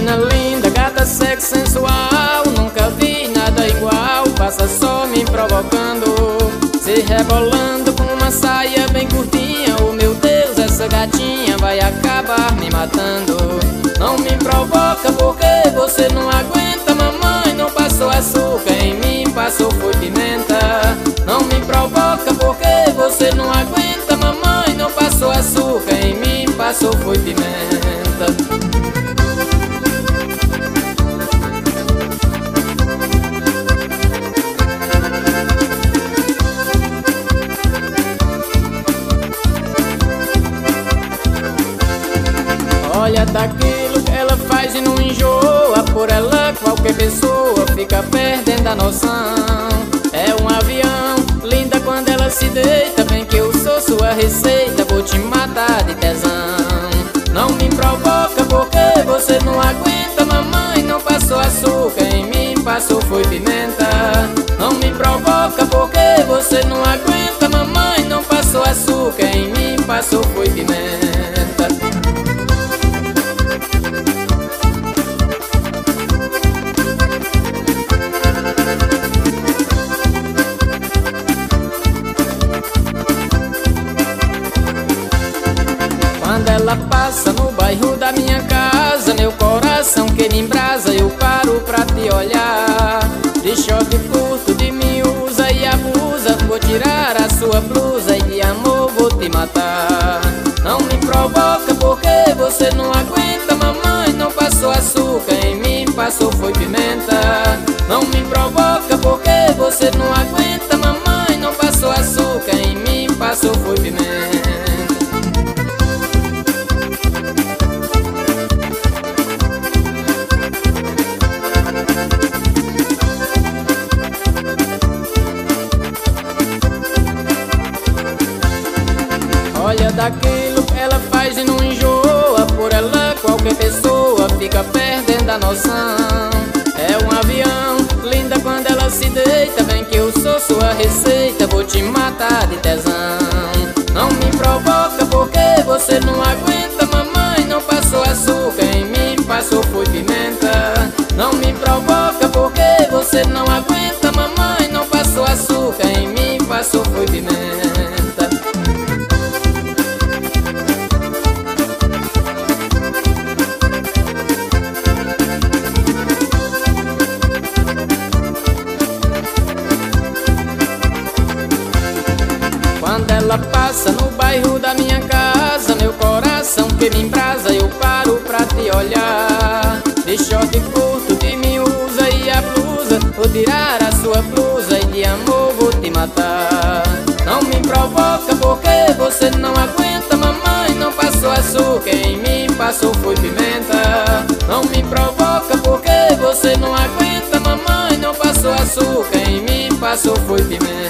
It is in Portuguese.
menina linda, gata, sexy, sensual, nunca vi nada igual. Passa só me provocando, se rebolando com uma saia bem curtinha. Oh meu Deus, essa gatinha vai acabar me matando. Não me provoca porque você não aguenta, mamãe. Não passou açúcar em mim, passou foi pimenta. Não me provoca porque você não aguenta, mamãe. Não passou açúcar em mim, passou foi pimenta. Olha daquilo que ela faz e não enjoa. Por ela qualquer pessoa fica perdendo a noção. É um avião, linda quando ela se deita. Bem que eu sou sua receita, vou te matar de tesão. Não me provoca porque você não aguenta, mamãe. Não passou açúcar em mim, passou foi pimenta. Não me provoca porque você não aguenta, mamãe. Não passou açúcar em mim, passou foi pimenta. Quando ela passa no bairro da minha casa, meu coração que me embrasa, eu paro pra te olhar. De short curto, de mim usa e abusa, vou tirar a sua blusa e de amor vou te matar. Não me provoca porque você não aguenta, mamãe. Não passou açúcar em mim, passou foi pimenta. Não me provoca porque você não aguenta, mamãe. Não passou açúcar em mim, passou foi pimenta. Olha daquilo que ela faz e não enjoa. Por ela qualquer pessoa fica perdendo a noção. É um avião, linda quando ela se deita. Bem que eu sou sua receita, vou te matar de tesão. Não me provoca porque você não aguenta, mamãe. Não passou açúcar em mim, passou foi pimenta. Não me provoca porque você não aguenta, mamãe. Não passou açúcar em mim, passou foi pimenta. Quando ela passa no bairro da minha casa, meu coração que me embrasa, eu paro pra te olhar. De short curto, de mim usa e a blusa, vou tirar a sua blusa e de amor vou te matar. Não me provoca porque você não aguenta, mamãe. Não passou açúcar em mim, passou foi pimenta. Não me provoca porque você não aguenta, mamãe. Não passou açúcar em mim, passou foi pimenta.